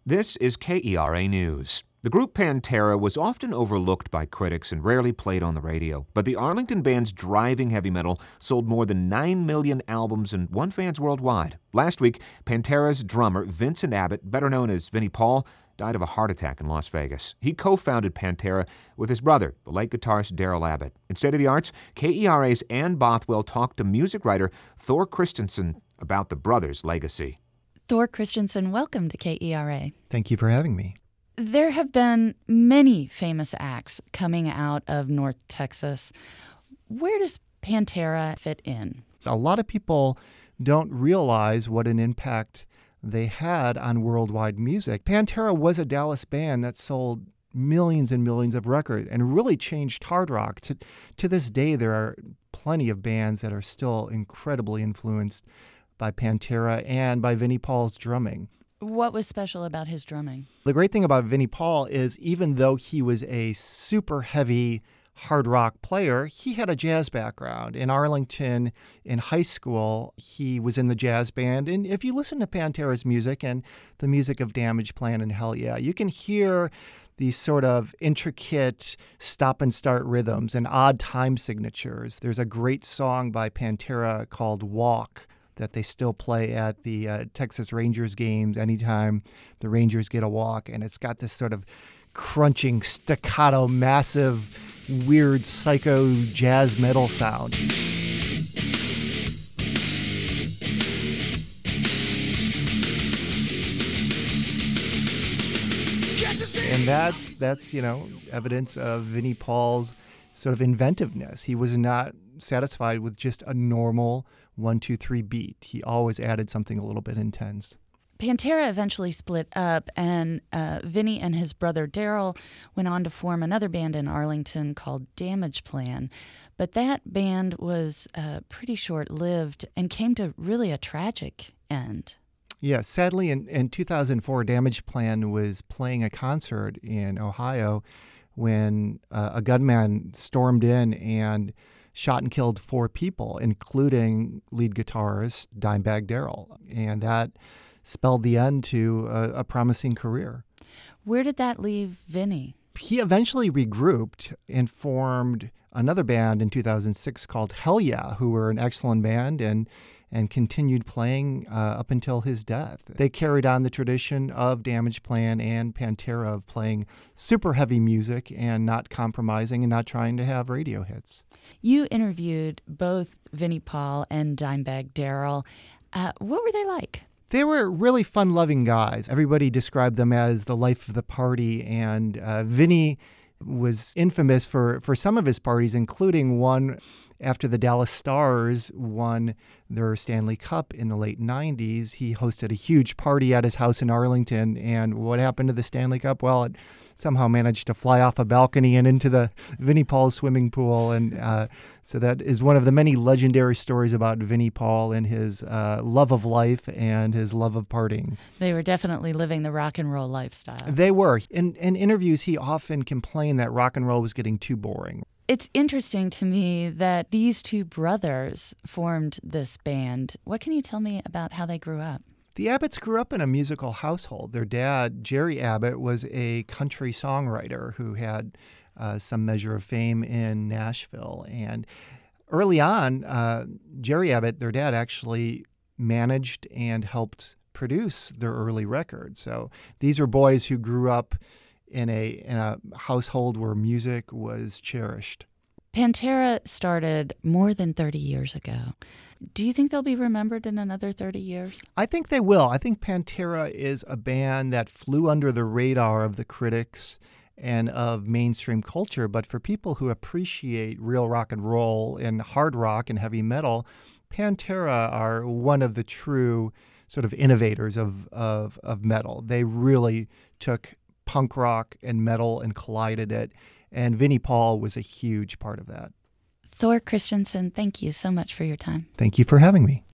This is KERA News. The group Pantera was often overlooked by critics and rarely played on the radio, but the Arlington band's driving heavy metal sold more than 9 million albums and won fans worldwide. Last week, Pantera's drummer Vincent Abbott, better known as Vinnie Paul, died of a heart attack in Las Vegas. He co-founded Pantera with his brother, the late guitarist Daryl Abbott. In State of the Arts, KERA's Ann Bothwell talked to music writer Thor Christensen about the brothers' legacy. Thor Christensen, welcome to KERA. Thank you for having me. There have been many famous acts coming out of North Texas. Where does Pantera fit in? A lot of people don't realize what an impact they had on worldwide music. Pantera was a Dallas band that sold millions and millions of records and really changed hard rock. To this day, there are plenty of bands that are still incredibly influenced by Pantera and by Vinnie Paul's drumming. What was special about his drumming? The great thing about Vinnie Paul is even though he was a super heavy hard rock player, he had a jazz background. In Arlington, in high school, he was in the jazz band. And if you listen to Pantera's music and the music of Damageplan and Hell Yeah, you can hear these sort of intricate stop and start rhythms and odd time signatures. There's a great song by Pantera called Walk that they still play at the Texas Rangers games anytime the Rangers get a walk. And it's got this sort of crunching, staccato, massive, weird, psycho jazz metal sound. And that's evidence of Vinnie Paul's sort of inventiveness. He was not satisfied with just a normal 1-2-3 beat. He always added something a little bit intense. Pantera eventually split up, and Vinnie and his brother Daryl went on to form another band in Arlington called Damageplan. But that band was pretty short-lived and came to really a tragic end. Yeah, sadly, in 2004, Damageplan was playing a concert in Ohio when a gunman stormed in and shot and killed 4 people, including lead guitarist Dimebag Darrell. And that spelled the end to a promising career. Where did that leave Vinnie? He eventually regrouped and formed another band in 2006 called Hell Yeah, who were an excellent band and continued playing up until his death. They carried on the tradition of Damageplan and Pantera of playing super heavy music and not compromising and not trying to have radio hits. You interviewed both Vinnie Paul and Dimebag Darrell. What were they like? They were really fun-loving guys. Everybody described them as the life of the party, and Vinnie was infamous for some of his parties, including one after the Dallas Stars won their Stanley Cup in the late 90s. He hosted a huge party at his house in Arlington, and what happened to the Stanley Cup? Well, it somehow managed to fly off a balcony and into the Vinnie Paul swimming pool, and so that is one of the many legendary stories about Vinnie Paul and his love of life and his love of partying. They were definitely living the rock and roll lifestyle. They were. In interviews, he often complained that rock and roll was getting too boring. It's interesting to me that these two brothers formed this band. What can you tell me about how they grew up? The Abbotts grew up in a musical household. Their dad, Jerry Abbott, was a country songwriter who had some measure of fame in Nashville. And early on, Jerry Abbott, their dad, actually managed and helped produce their early records. So these were boys who grew up in a household where music was cherished. Pantera started more than 30 years ago. Do you think they'll be remembered in another 30 years? I think they will. I think Pantera is a band that flew under the radar of the critics and of mainstream culture, but for people who appreciate real rock and roll and hard rock and heavy metal, Pantera are one of the true sort of innovators of metal. They really took punk rock and metal and collided it, and Vinnie Paul was a huge part of that. Thor Christensen, thank you so much for your time. Thank you for having me.